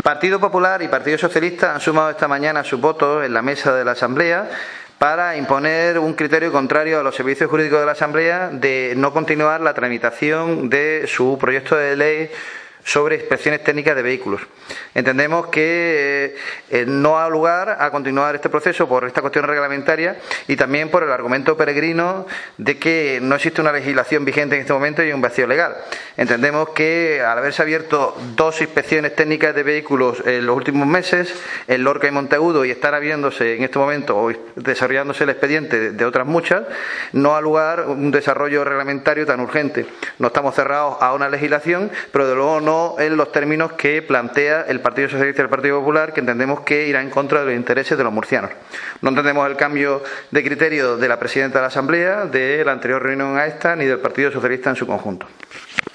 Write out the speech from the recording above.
Partido Popular y Partido Socialista han sumado esta mañana sus votos en la mesa de la Asamblea para imponer un criterio contrario a los servicios jurídicos de la Asamblea de no continuar la tramitación de su proyecto de ley sobre inspecciones técnicas de vehículos. Entendemos que no ha lugar a continuar este proceso por esta cuestión reglamentaria y también por el argumento peregrino de que no existe una legislación vigente en este momento y un vacío legal. Entendemos que al haberse abierto 2 inspecciones técnicas de vehículos en los últimos meses, en Lorca y Monteagudo, y estar abriéndose en este momento o desarrollándose el expediente de otras muchas, no ha lugar un desarrollo reglamentario tan urgente. No estamos cerrados a una legislación, pero de luego no en los términos que plantea el Partido Socialista y el Partido Popular, que entendemos que irá en contra de los intereses de los murcianos. No entendemos el cambio de criterio de la presidenta de la Asamblea, de la anterior reunión a esta, ni del Partido Socialista en su conjunto.